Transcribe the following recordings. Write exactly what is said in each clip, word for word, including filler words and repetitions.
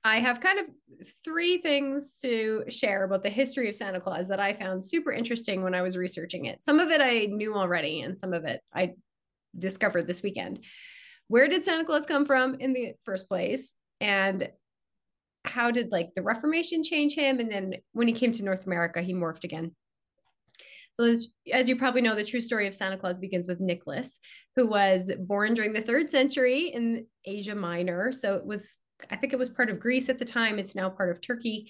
I have kind of three things to share about the history of Santa Claus that I found super interesting when I was researching it. Some of it I knew already, and some of it I discovered this weekend. Where did Santa Claus come from in the first place? And how did like the Reformation change him? And then when he came to North America, he morphed again. So as, as you probably know, the true story of Santa Claus begins with Nicholas, who was born during the third century in Asia Minor. So it was, I think it was part of Greece at the time. It's now part of Turkey.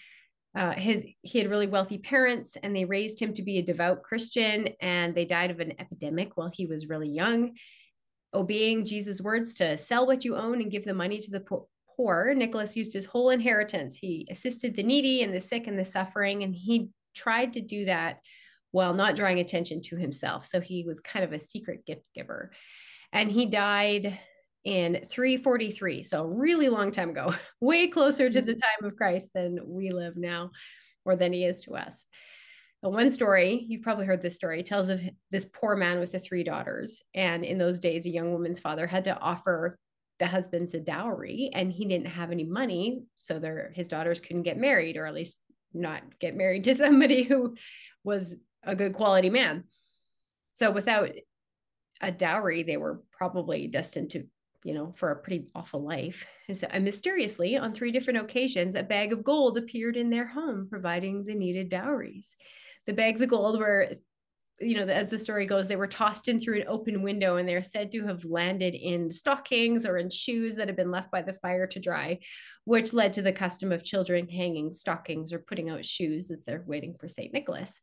Uh, his he had really wealthy parents, and they raised him to be a devout Christian. And they died of an epidemic while he was really young. Obeying Jesus' words to sell what you own and give the money to the poor, Nicholas used his whole inheritance. He assisted the needy and the sick and the suffering, and he tried to do that while not drawing attention to himself. So he was kind of a secret gift giver. And he died in three forty-three, so a really long time ago, way closer to the time of Christ than we live now, or than he is to us. But one story, you've probably heard this story, tells of this poor man with the three daughters. And in those days, a young woman's father had to offer the husbands a dowry, and he didn't have any money. So their, his daughters couldn't get married, or at least not get married to somebody who was a good quality man. So without a dowry, they were probably destined to, you know, for a pretty awful life. And mysteriously, on three different occasions, a bag of gold appeared in their home, providing the needed dowries. The bags of gold were, you know, as the story goes, they were tossed in through an open window, and they're said to have landed in stockings or in shoes that had been left by the fire to dry, which led to the custom of children hanging stockings or putting out shoes as they're waiting for Saint Nicholas.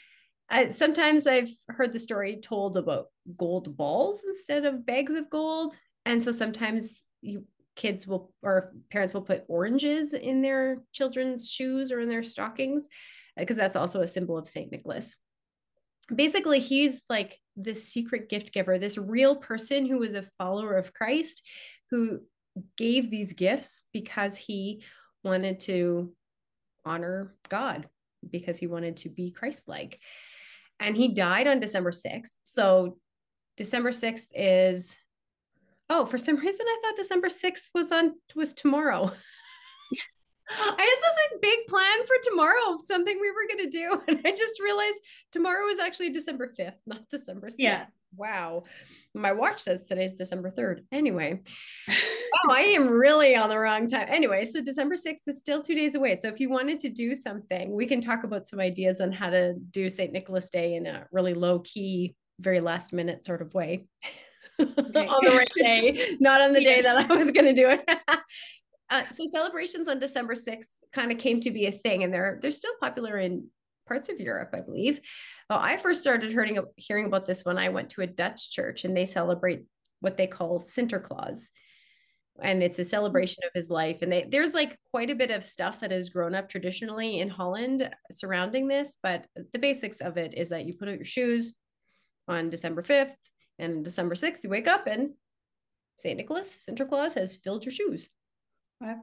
Uh, sometimes I've heard the story told about gold balls instead of bags of gold. And so sometimes you kids will, or parents will put oranges in their children's shoes or in their stockings, because that's also a symbol of Saint Nicholas. Basically, he's like this secret gift giver, this real person who was a follower of Christ, who gave these gifts because he wanted to honor God, because he wanted to be Christ-like. And he died on December sixth. So December sixth is, oh, for some reason I thought December sixth was on was tomorrow. I had this like big plan for tomorrow, something we were going to do. And I just realized tomorrow is actually December fifth, not December sixth. Yeah. Wow. My watch says today's December third. Anyway. Oh, I am really on the wrong time. Anyway, so December sixth is still two days away. So if you wanted to do something, we can talk about some ideas on how to do Saint Nicholas Day in a really low key, very last minute sort of way. Okay. On the right day, not on the yeah. day that I was going to do it. Uh, so celebrations on December sixth kind of came to be a thing, and they're they're still popular in parts of Europe, I believe. Well, I first started hearing, hearing about this when I went to a Dutch church, and they celebrate what they call Sinterklaas. And it's a celebration of his life. And they, there's like quite a bit of stuff that has grown up traditionally in Holland surrounding this. But the basics of it is that you put out your shoes on December fifth, and December sixth, you wake up and Saint Nicholas, Sinterklaas has filled your shoes. Okay.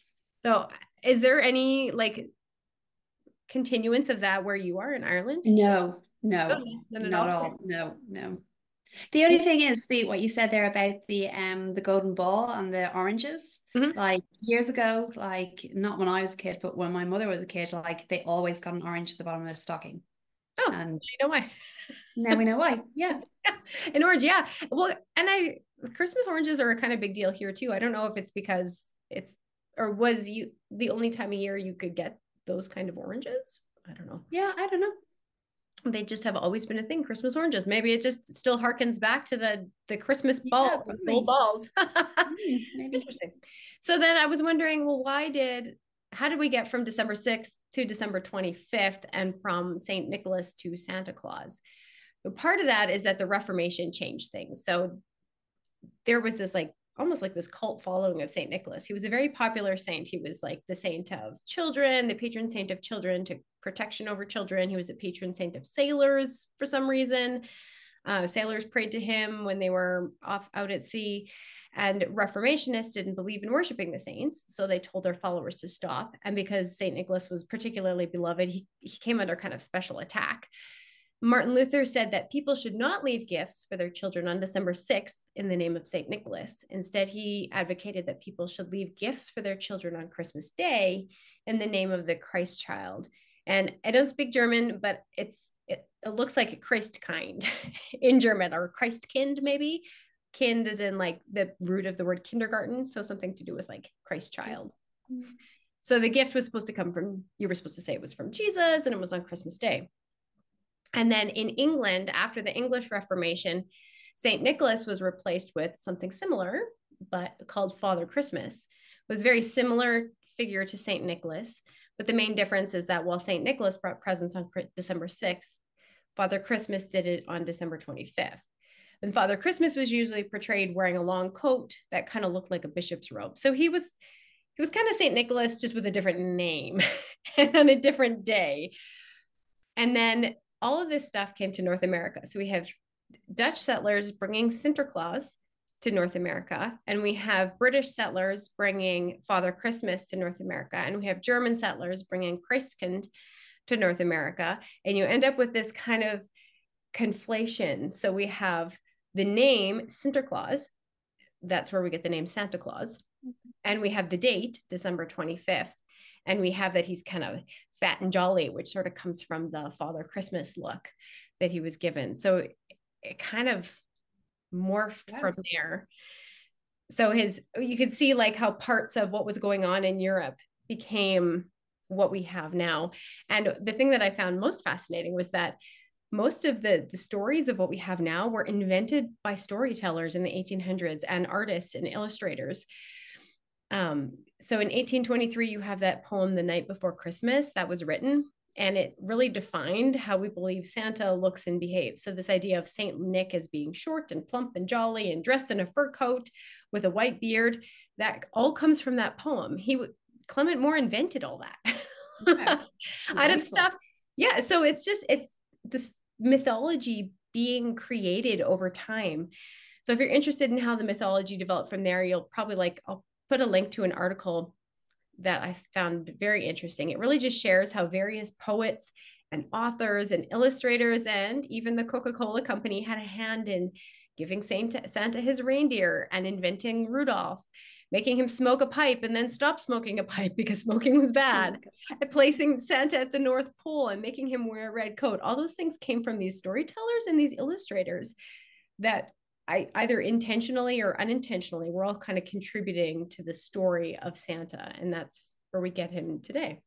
So is there any like continuance of that where you are in Ireland? No, no, oh, not at not all. all. No, no. The only thing is the what you said there about the um the golden ball and the oranges. Mm-hmm. Like years ago, like not when I was a kid, but when my mother was a kid, like they always got an orange at the bottom of their stocking. Oh, and you know why? Now we know why. Yeah. An orange, yeah. Well, and I Christmas oranges are a kind of big deal here too. I don't know if it's because it's or was you the only time of year you could get those kind of oranges. I don't know. Yeah, I don't know. They just have always been a thing, Christmas oranges. Maybe it just still harkens back to the the Christmas ball, yeah, gold balls. mm, maybe. Interesting. So then I was wondering, well, why did, how did we get from December sixth to December twenty-fifth and from Saint Nicholas to Santa Claus? So part of that is that the Reformation changed things. So there was this like, almost like this cult following of Saint Nicholas. He was a very popular saint. He was like the saint of children, the patron saint of children, to protection over children. He was a patron saint of sailors for some reason. Uh, sailors prayed to him when they were off out at sea, and Reformationists didn't believe in worshiping the saints. So they told their followers to stop. And because Saint Nicholas was particularly beloved, he, he came under kind of special attack. Martin Luther said that people should not leave gifts for their children on December sixth in the name of Saint Nicholas. Instead, he advocated that people should leave gifts for their children on Christmas Day in the name of the Christ child. And I don't speak German, but it's it, it looks like Christkind in German, or Christkind maybe. Kind is in like the root of the word kindergarten, so something to do with like Christ child. Mm-hmm. So the gift was supposed to come from, you were supposed to say it was from Jesus, and it was on Christmas Day. And then in England, after the English Reformation, Saint Nicholas was replaced with something similar, but called Father Christmas. It was a very similar figure to Saint Nicholas, but the main difference is that while Saint Nicholas brought presents on December sixth, Father Christmas did it on December twenty-fifth. And Father Christmas was usually portrayed wearing a long coat that kind of looked like a bishop's robe. So he was, he was kind of Saint Nicholas, just with a different name and on a different day. And then all of this stuff came to North America. So we have Dutch settlers bringing Sinterklaas to North America, and we have British settlers bringing Father Christmas to North America, and we have German settlers bringing Christkind to North America. And you end up with this kind of conflation. So we have the name Sinterklaas, that's where we get the name Santa Claus, and we have the date, December twenty-fifth. And we have that he's kind of fat and jolly, which sort of comes from the Father Christmas look that he was given. So it, it kind of morphed yeah. from there. So his, you could see like how parts of what was going on in Europe became what we have now. And the thing that I found most fascinating was that most of the, the stories of what we have now were invented by storytellers in the eighteen hundreds and artists and illustrators. Um, so in eighteen twenty-three, you have that poem, The Night Before Christmas, that was written, and it really defined how we believe Santa looks and behaves. So this idea of Saint Nick as being short and plump and jolly and dressed in a fur coat with a white beard, that all comes from that poem. He Clement Moore invented all that yeah. out of stuff. Yeah. So it's just, it's this mythology being created over time. So if you're interested in how the mythology developed from there, you'll probably like, I'll put a link to an article that I found very interesting. It really just shares how various poets and authors and illustrators and even the Coca-Cola company had a hand in giving Santa, Santa his reindeer and inventing Rudolph, making him smoke a pipe and then stop smoking a pipe because smoking was bad, and placing Santa at the North Pole and making him wear a red coat. All those things came from these storytellers and these illustrators that I either intentionally or unintentionally, we're all kind of contributing to the story of Santa, and that's where we get him today.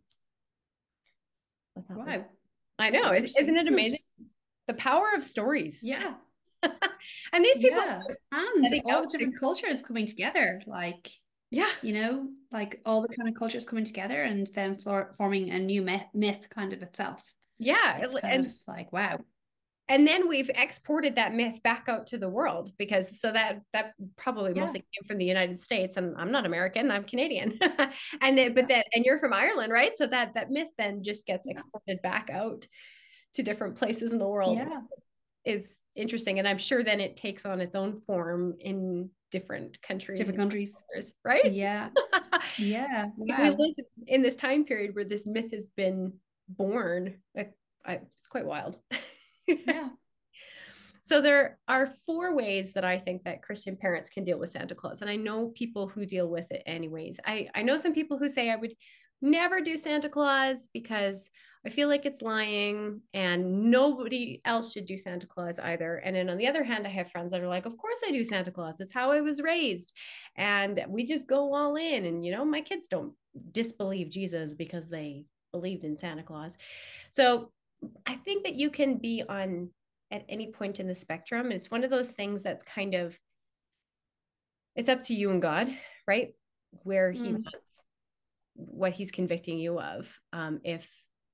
I wow. Was, I know, isn't it amazing? The power of stories. Yeah. And these people yeah. and all the different cultures coming together, like, yeah, you know, like all the kind of cultures coming together and then for, forming a new myth, myth kind of itself. Yeah. It's kind and, of like, wow. And then we've exported that myth back out to the world, because so that that probably yeah. mostly came from the United States, and I'm not American, I'm Canadian. and then, but that, and you're from Ireland, right? So that that myth then just gets exported yeah. back out to different places in the world. Yeah. Is interesting, and I'm sure then it takes on its own form in different countries, different countries, cultures, right? Yeah, yeah. Wow. We live in this time period where this myth has been born. I, I, it's quite wild. Yeah. So there are four ways that I think that Christian parents can deal with Santa Claus, and I know people who deal with it anyways. I I know some people who say I would never do Santa Claus because I feel like it's lying, and nobody else should do Santa Claus either. And then on the other hand, I have friends that are like, of course I do Santa Claus. It's how I was raised. And we just go all in. And, you know, my kids don't disbelieve Jesus because they believed in Santa Claus. So I think that you can be on at any point in the spectrum. It's one of those things that's kind of, it's up to you and God, right? Where he mm. wants, what he's convicting you of. Um, if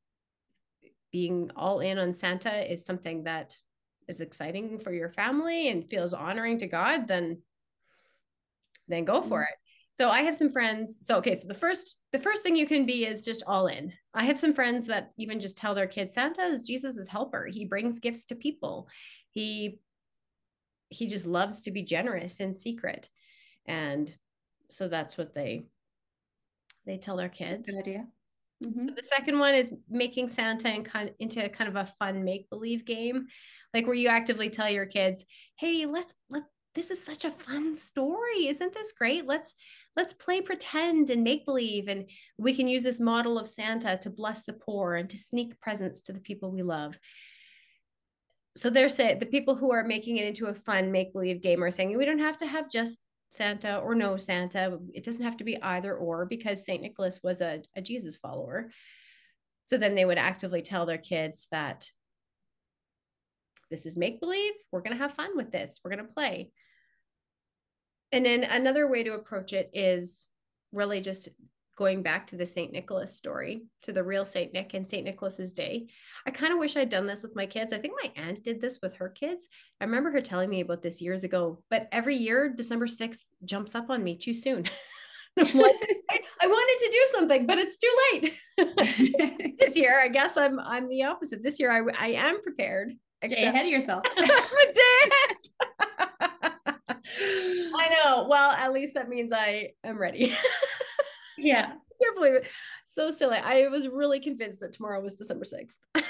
being all in on Santa is something that is exciting for your family and feels honoring to God, then, then go for it. So I have some friends. So, okay. So the first, the first thing you can be is just all in. I have some friends that even just tell their kids, Santa is Jesus's helper. He brings gifts to people. He, he just loves to be generous in secret. And so that's what they, they tell their kids. Good idea. Mm-hmm. So the second one is making Santa in kind of, into kind of a fun make-believe game, like where you actively tell your kids, hey, let's let this is such a fun story. Isn't this great? Let's let's play pretend and make believe. And we can use this model of Santa to bless the poor and to sneak presents to the people we love. So they're saying the people who are making it into a fun make-believe game are saying we don't have to have just Santa or no Santa. It doesn't have to be either or, because Saint Nicholas was a, a Jesus follower. So then they would actively tell their kids that this is make-believe. We're going to have fun with this. We're going to play. And then another way to approach it is really just going back to the Saint Nicholas story, to the real Saint Nick and Saint Nicholas's day. I kind of wish I'd done this with my kids. I think my aunt did this with her kids. I remember her telling me about this years ago, but every year, December sixth jumps up on me too soon. I'm like, I, I wanted to do something, but it's too late. This year, I guess I'm I'm the opposite. This year, I, I am prepared. Except- Stay ahead of yourself. I'm a day I know. Well, at least that means I am ready. Yeah. I can't believe it. So silly. I was really convinced that tomorrow was December sixth. All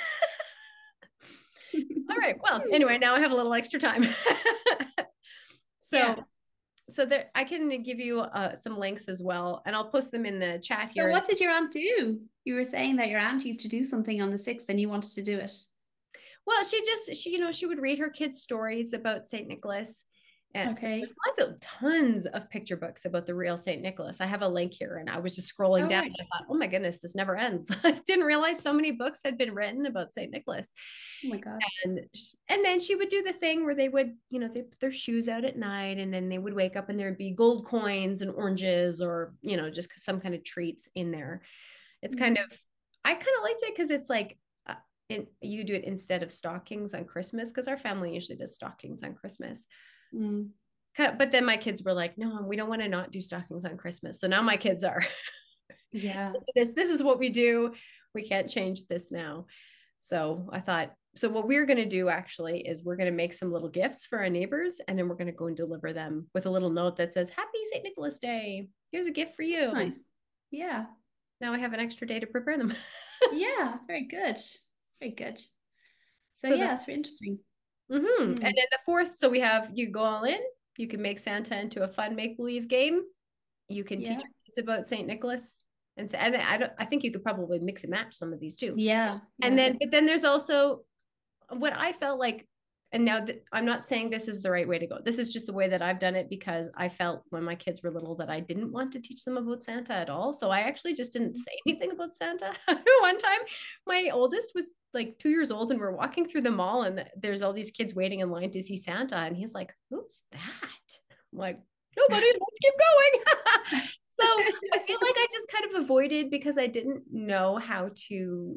right. Well, anyway, now I have a little extra time. so, yeah. so there, I can give you uh, some links as well, and I'll post them in the chat here. So what did your aunt do? You were saying that your aunt used to do something on the sixth and you wanted to do it. Well, she just, she, you know, she would read her kids stories about Saint Nicholas. And okay. So there's lots of tons of picture books about the real Saint Nicholas. I have a link here, and I was just scrolling oh, down right. and I thought, oh my goodness, this never ends. I didn't realize so many books had been written about Saint Nicholas. Oh my gosh. And, and then she would do the thing where they would, you know, they put their shoes out at night, and then they would wake up and there'd be gold coins and oranges, or, you know, just some kind of treats in there. It's mm-hmm. kind of, I kind of liked it because it's like, uh, in, you do it instead of stockings on Christmas, because our family usually does stockings on Christmas. Mm. But then my kids were like, no, we don't want to not do stockings on Christmas. So now my kids are, yeah, this, this is what we do. We can't change this now. So I thought, so what we're going to do actually is we're going to make some little gifts for our neighbors, and then we're going to go and deliver them with a little note that says, Happy Saint Nicholas Day. Here's a gift for you. Nice. Yeah. Now I have an extra day to prepare them. Yeah. Very good. Very good. So, so yeah, it's very interesting. Mm-hmm. Mm. And then the fourth, so we have, you go all in. You can make Santa into a fun make-believe game. You can yeah. teach your kids about Saint Nicholas. And, so, and I don't, I think you could probably mix and match some of these too. Yeah. And yeah. then, but then there's also what I felt like, and now that I'm not saying this is the right way to go. This is just the way that I've done it, because I felt when my kids were little that I didn't want to teach them about Santa at all. So I actually just didn't say anything about Santa. One time, my oldest was like two years old, and we're walking through the mall, and there's all these kids waiting in line to see Santa. And he's like, who's that? I'm like, nobody, let's keep going. So I feel like I just kind of avoided, because I didn't know how to,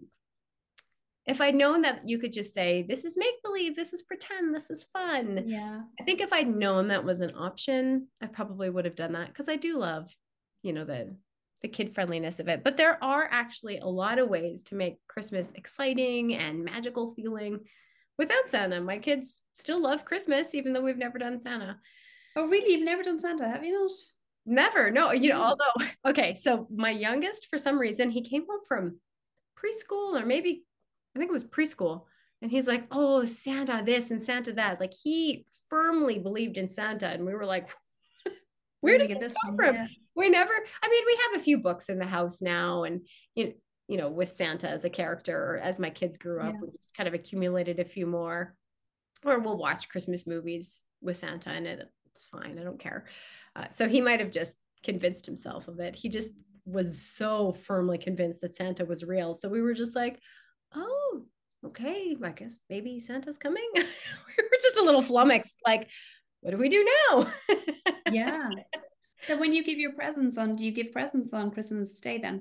if I'd known that you could just say, this is make-believe, this is pretend, this is fun. Yeah. I think if I'd known that was an option, I probably would have done that, because I do love, you know, the, the kid-friendliness of it. But there are actually a lot of ways to make Christmas exciting and magical feeling without Santa. My kids still love Christmas, even though we've never done Santa. Oh, really? You've never done Santa, have you not? Never. No, you know, although, okay, so my youngest, for some reason, he came home from preschool, or maybe I think it was preschool. And he's like, oh, Santa this and Santa that. Like, he firmly believed in Santa. And we were like, where did this come from? Yeah. We never, I mean, we have a few books in the house now. And, you know, you know, with Santa as a character, as my kids grew up, yeah. we just kind of accumulated a few more. Or we'll watch Christmas movies with Santa, and it's fine. I don't care. Uh, so he might have just convinced himself of it. He just was so firmly convinced that Santa was real. So we were just like, oh, okay, I guess maybe Santa's coming. We were just a little flummoxed, like, what do we do now? Yeah. So when you give your presents on, do you give presents on Christmas Day then?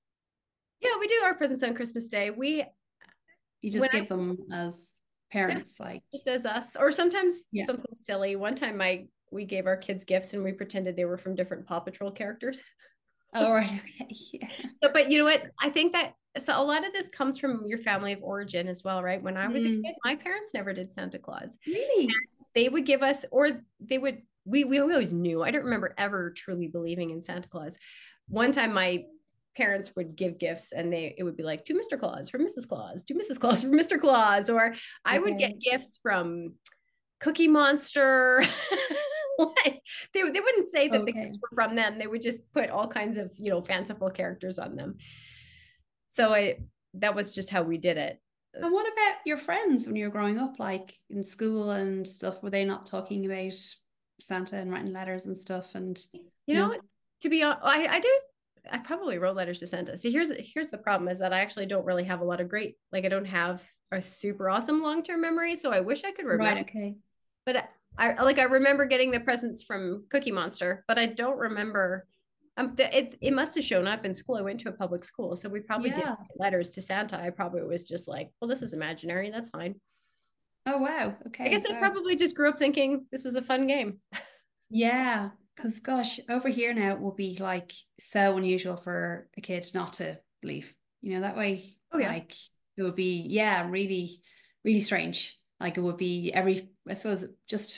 Yeah, we do our presents on Christmas Day. We You just give I, them as parents, yeah, like just as us, or sometimes yeah. something silly. One time my we gave our kids gifts and we pretended they were from different Paw Patrol characters. Oh, right. Okay. Yeah. So, but you know what? I think that, so a lot of this comes from your family of origin as well, right? When I was mm. a kid, my parents never did Santa Claus. Really? And they would give us, or they would, we, we always knew. I don't remember ever truly believing in Santa Claus. One time my parents would give gifts and they it would be like to Mister Claus from Missus Claus, to Missus Claus from Mister Claus, or I okay. would get gifts from Cookie Monster. Like, they, they wouldn't say that okay. the gifts were from them. They would just put all kinds of, you know, fanciful characters on them. So I that was just how we did it. And what about your friends when you were growing up, like in school and stuff? Were they not talking about Santa and writing letters and stuff? And you, you know, know, to be honest, I, I do I probably wrote letters to Santa. See, here's here's the problem is that I actually don't really have a lot of great, like I don't have a super awesome long-term memory. So I wish I could remember. Right, okay. But I like I remember getting the presents from Cookie Monster, but I don't remember. Um, it it must have shown up in school. I went to a public school, so we probably yeah. did letters to Santa. I probably was just like, well, this is imaginary. That's fine. Oh wow, okay. I guess wow. I probably just grew up thinking this is a fun game. Yeah, because gosh, over here now it would be like so unusual for a kid not to believe. You know that way. Oh yeah. Like it would be yeah, really, really strange. Like it would be every, I suppose, just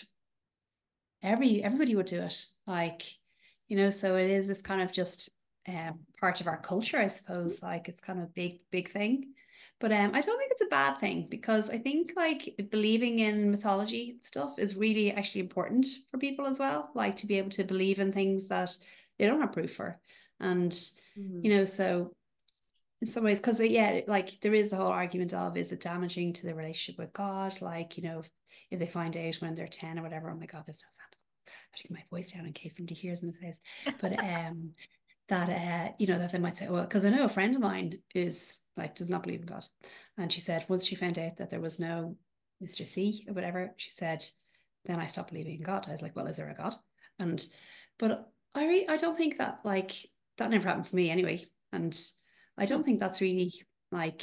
every, everybody would do it. Like, you know, so it is this kind of just um, part of our culture, I suppose. Like it's kind of a big, big thing. But um, I don't think it's a bad thing because I think like believing in mythology stuff is really actually important for people as well. Like to be able to believe in things that they don't have proof for. And, mm-hmm. you know, so in some ways, because yeah, like there is the whole argument of is it damaging to the relationship with God? Like, you know, if, if they find out when they're ten or whatever, oh my God, there's no Santa. I have to get my voice down in case somebody hears in this house. But um, that uh, you know, that they might say, well, because I know a friend of mine is like does not believe in God, and she said once she found out that there was no Mister C or whatever, she said, then I stopped believing in God. I was like, well, is there a God? And but I re- I don't think that like that never happened for me anyway, and I don't think that's really like,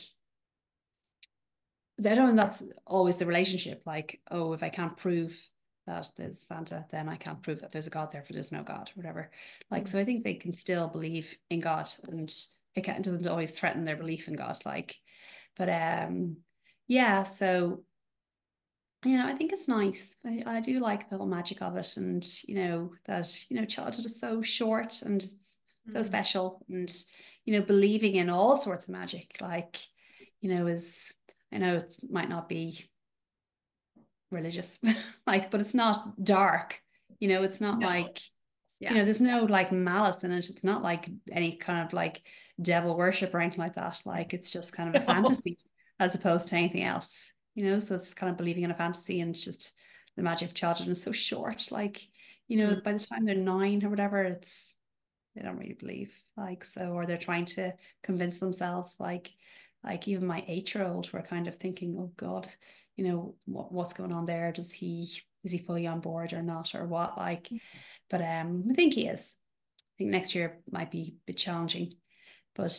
I don't think that's always the relationship. Like, oh, if I can't prove that there's Santa, then I can't prove that there's a God, therefore there's no God, or whatever. Like, mm-hmm. so I think they can still believe in God and it can't, doesn't always threaten their belief in God. Like, but um, yeah, so, you know, I think it's nice. I, I do like the whole magic of it. And, you know, that, you know, childhood is so short and it's so mm. special, and you know, believing in all sorts of magic, like, you know, is, I know it might not be religious, like, but it's not dark, you know, it's not no. like, yeah. you know, there's no like malice in it. It's not like any kind of like devil worship or anything like that. Like, it's just kind of a no. fantasy as opposed to anything else, you know, so it's kind of believing in a fantasy, and it's just the magic of childhood is so short. Like, you know, mm. by the time they're nine or whatever, it's, they don't really believe, like, so, or they're trying to convince themselves, like, like even my eight-year-old were kind of thinking, oh God, you know, what, what's going on there? Does he, is he fully on board or not, or what? Like, but um, I think he is. I think next year might be a bit challenging, but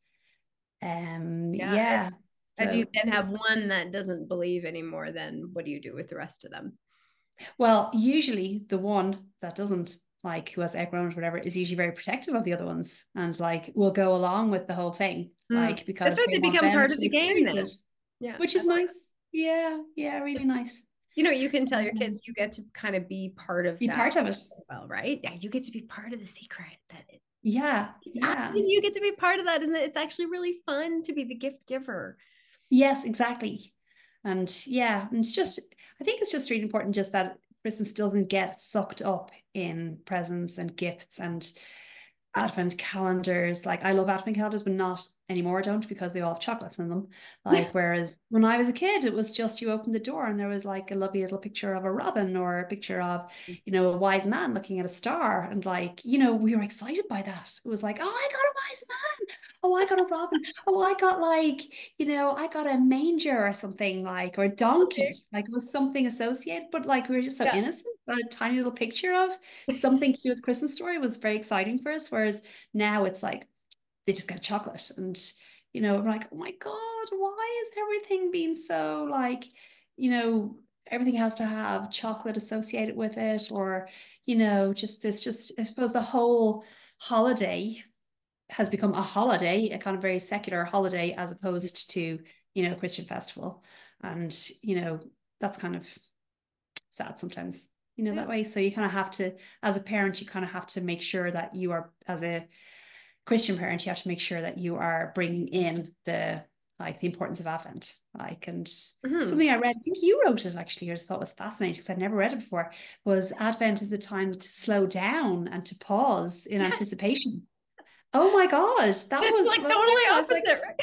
um, yeah. yeah As so, you then have one that doesn't believe anymore, then what do you do with the rest of them? Well, usually the one that doesn't, like, who has outgrown or whatever, is usually very protective of the other ones and like will go along with the whole thing, mm. like, because that's why they, they become part of the game then. It. Yeah, which is nice. Yeah, yeah, really nice. You know, you can tell your kids you get to kind of be part of be that part of it. Well, right? Yeah, you get to be part of the secret. That it, yeah, yeah. You get to be part of that, isn't it? It's actually really fun to be the gift giver. Yes, exactly. And yeah, and it's just, I think it's just really important just that Christmas doesn't get sucked up in presents and gifts and advent calendars. Like, I love advent calendars, but not anymore, I don't, because they all have chocolates in them. Like, whereas when I was a kid, it was just you opened the door and there was like a lovely little picture of a robin or a picture of, you know, a wise man looking at a star, and like, you know, we were excited by that. It was like, oh, I got a wise man, oh, I got a robin, oh, I got like, you know, I got a manger or something, like, or a donkey. Okay. Like, it was something associated, but like we were just so yeah. innocent. A tiny little picture of something to do with Christmas story was very exciting for us, whereas now it's like they just get chocolate, and you know, I'm like, oh my God, why is everything being so like, you know, everything has to have chocolate associated with it, or you know, just this, just I suppose the whole holiday has become a holiday, a kind of very secular holiday, as opposed to, you know, Christian festival, and you know, that's kind of sad sometimes. You know, that way. So you kind of have to, as a parent, you kind of have to make sure that you are, as a Christian parent, you have to make sure that you are bringing in the like the importance of Advent, like, and mm-hmm. something I read, I think you wrote it actually, I just thought was fascinating because I'd never read it before, was Advent is a time to slow down and to pause in yes. anticipation. Oh my gosh, that it's was like totally opposite, like, right?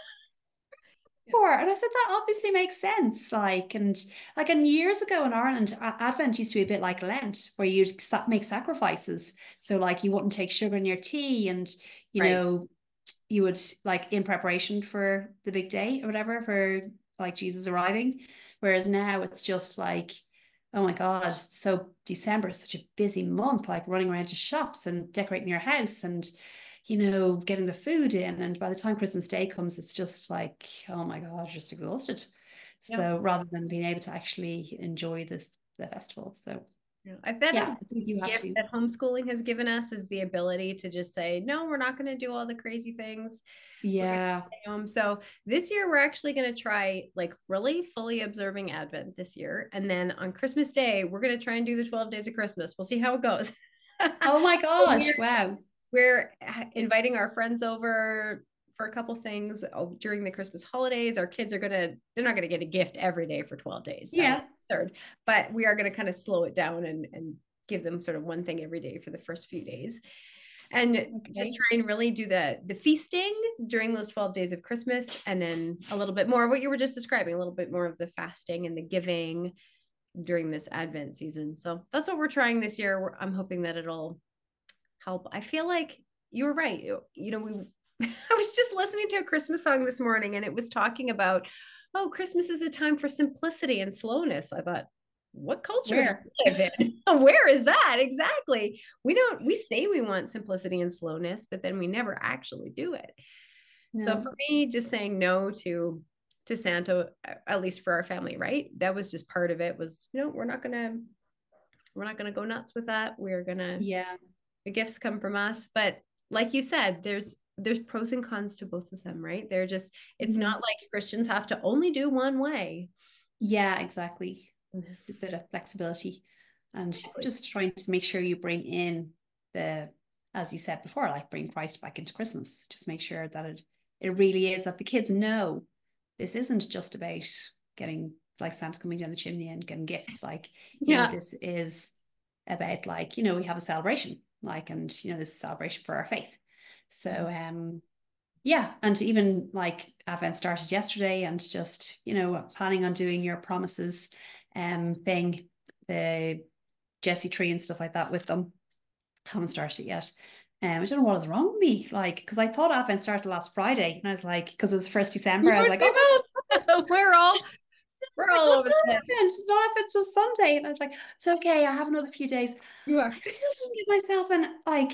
And I said that obviously makes sense. Like, and like, and years ago in Ireland, Advent used to be a bit like Lent, where you'd make sacrifices. So, like, you wouldn't take sugar in your tea, and you right. know, you would like in preparation for the big day or whatever, for like Jesus arriving. Whereas now it's just like, oh my God, so December is such a busy month, like running around to shops and decorating your house and, you know, getting the food in. And by the time Christmas Day comes, it's just like, oh my God, just exhausted. Yeah. So rather than being able to actually enjoy this, the festival. So yeah. That yeah, is you have to. That homeschooling has given us is the ability to just say, no, we're not going to do all the crazy things. Yeah. So this year we're actually going to try like really fully observing Advent this year. And then on Christmas Day, we're going to try and do the twelve days of Christmas. We'll see how it goes. Oh my gosh. we're, wow. We're inviting our friends over for a couple things during the Christmas holidays. Our kids are going to, they're not going to get a gift every day for twelve days. That yeah. Absurd. But we are going to kind of slow it down and, and give them sort of one thing every day for the first few days. And okay. just try and really do the, the feasting during those twelve days of Christmas. And then a little bit more of what you were just describing, a little bit more of the fasting and the giving during this Advent season. So that's what we're trying this year. I'm hoping that it'll help. I feel like you were right. You, you know, we, I was just listening to a Christmas song this morning and it was talking about, oh, Christmas is a time for simplicity and slowness. I thought, what culture Where? do we live in? Where is that? Exactly. We don't, we say we want simplicity and slowness, but then we never actually do it. No. So for me, just saying no to, to Santa, at least for our family, right? That was just part of it was, you know, we're not going to, we're not going to go nuts with that. We're going to, yeah, the gifts come from us. But like you said, there's, there's pros and cons to both of them, right? They're just, it's mm-hmm. not like Christians have to only do one way. Yeah, exactly. A bit of flexibility and exactly. just trying to make sure you bring in the, as you said before, like bring Christ back into Christmas. Just make sure that it, it really is that the kids know this isn't just about getting like Santa coming down the chimney and getting gifts. Like, you yeah. know, this is about like, you know, we have a celebration, like, and, you know, this is a celebration for our faith. So, um, yeah, and even like Advent started yesterday and just, you know, planning on doing your promises um thing, the Jessie tree and stuff like that with them. Haven't started it yet. Um, I don't know what is wrong with me, like, because I thought Advent started last Friday and I was like, because it was the first December, I was like, oh, we're all we're all over the Advent. It's not Advent till Sunday. And I was like, it's okay, I have another few days. You are. I still didn't get myself in like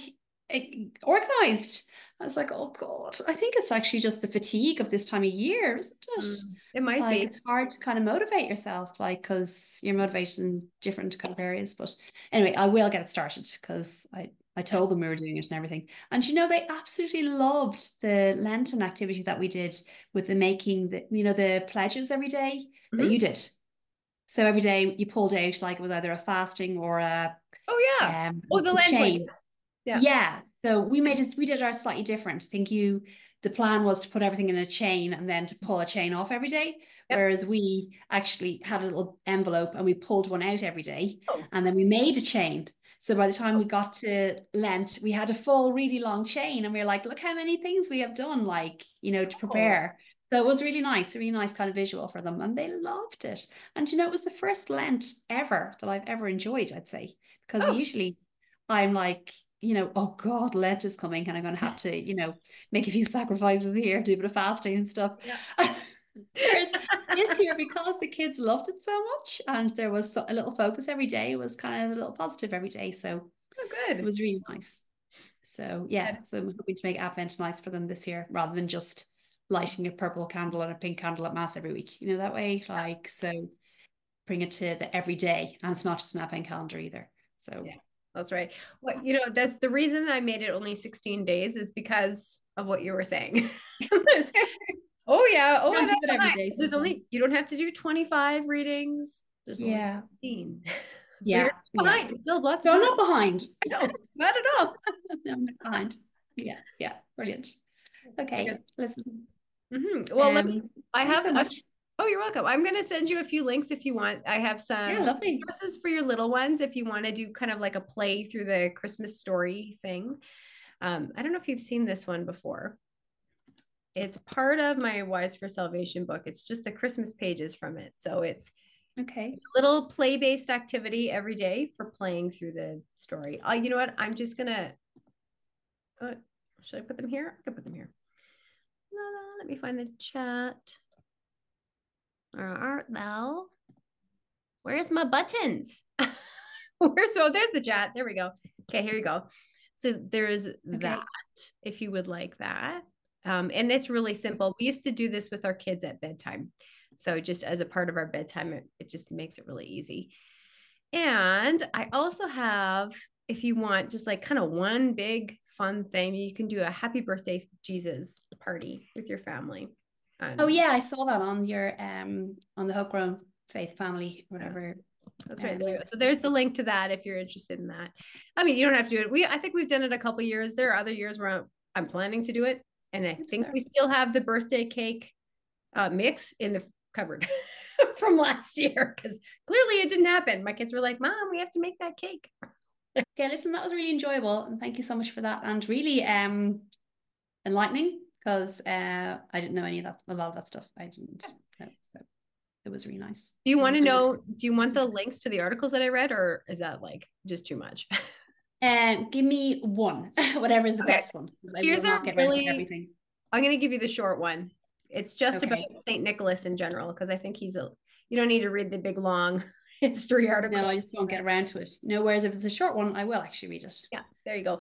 organized. I was like, oh God, I think it's actually just the fatigue of this time of year, isn't it? Mm, it might like, be. It's hard to kind of motivate yourself, like, because you're motivated in different kind of areas. But anyway, I will get it started because I, I told them we were doing it and everything. And, you know, they absolutely loved the Lenten activity that we did with the making, the, you know, the pledges every day mm-hmm. that you did. So every day you pulled out, like, it was either a fasting or a... Oh, yeah. Um, oh, the Lenten. Yeah. Yeah. So we made it, we did ours slightly different. I think you, the plan was to put everything in a chain and then to pull a chain off every day. Yep. Whereas we actually had a little envelope and we pulled one out every day oh. and then we made a chain. So by the time we got to Lent, we had a full, really long chain and we were like, look how many things we have done, like, you know, to prepare. Oh. So it was really nice, a really nice kind of visual for them. And they loved it. And, you know, it was the first Lent ever that I've ever enjoyed, I'd say, because oh. usually I'm like, you know, oh God, Lent is coming and I'm going to have to, you know, make a few sacrifices here, do a bit of fasting and stuff. Yeah. Whereas this year, because the kids loved it so much and there was a little focus every day, it was kind of a little positive every day. So oh, good. It was really nice. So yeah, good. So I'm hoping to make Advent nice for them this year rather than just lighting a purple candle and a pink candle at Mass every week, you know, that way, like, so bring it to the everyday, and it's not just an Advent calendar either. So yeah. That's right. Well, you know, that's the reason I made it only sixteen days is because of what you were saying. oh yeah. Oh, I know. Day, so there's only, you don't have to do twenty-five readings. There's only yeah. sixteen. So yeah. You're behind. Yeah. Still lots so of I'm not behind. No, not at all. No, I'm not behind. Yeah, yeah, brilliant. Okay, listen. Mm-hmm. Well, um, let me, I have, so much. oh, you're welcome. I'm going to send you a few links if you want. I have some yeah, lovely. resources for your little ones if you want to do kind of like a play through the Christmas story thing. Um, I don't know if you've seen this one before. It's part of my Wise for Salvation book. It's just the Christmas pages from it. So it's okay. It's a little play-based activity every day for playing through the story. Oh, you know what? I'm just gonna. Uh, should I put them here? I can put them here. No, no, let me find the chat. Where art thou? Where's my buttons? Where's so? Oh, there's the chat. There we go. Okay, here you go. So there's okay. that. If you would like that, um, and it's really simple. We used to do this with our kids at bedtime. So just as a part of our bedtime, it, it just makes it really easy. And I also have, if you want just like kind of one big fun thing, you can do a happy birthday Jesus party with your family. Um, oh yeah, I saw that on your um on the Homegrown Faith Family, whatever. That's right. Um, there so there's the link to that if you're interested in that. I mean, you don't have to do it. We I think we've done it a couple of years. There are other years where I'm, I'm planning to do it. And I think we still have the birthday cake uh, mix in the cupboard from last year because clearly it didn't happen. My kids were like, Mom, we have to make that cake. Okay, listen, that was really enjoyable. And thank you so much for that. And really um enlightening because uh, I didn't know any of that, a lot of that stuff. I didn't know. So it was really nice. Do you want to know, do you want the links to the articles that I read or is that like just too much? Um, give me one, whatever is the okay. best one. Here's a really, everything. I'm going to give you the short one. It's just okay. about Saint Nicholas in general, because I think he's a, you don't need to read the big long history article. No, I just won't get around to it. No, whereas if it's a short one, I will actually read it. Yeah, there you go.